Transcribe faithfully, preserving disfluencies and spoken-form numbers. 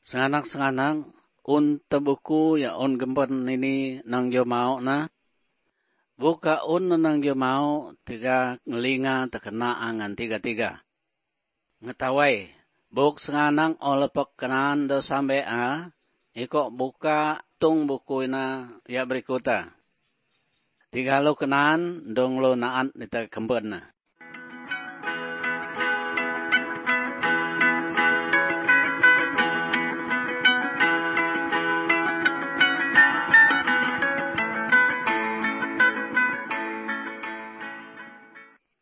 Senganak-senganak, un tebuku ya un gempen ini nang jo mau na. Buka un nang jo mau tiga ngelinga terkena angan tiga-tiga. Ngetawai, buk senganang olepek kenan do sampai a, iko buka tung buku ina ya berikuta. Tiga lo kenan dong lo naat nita gempen na.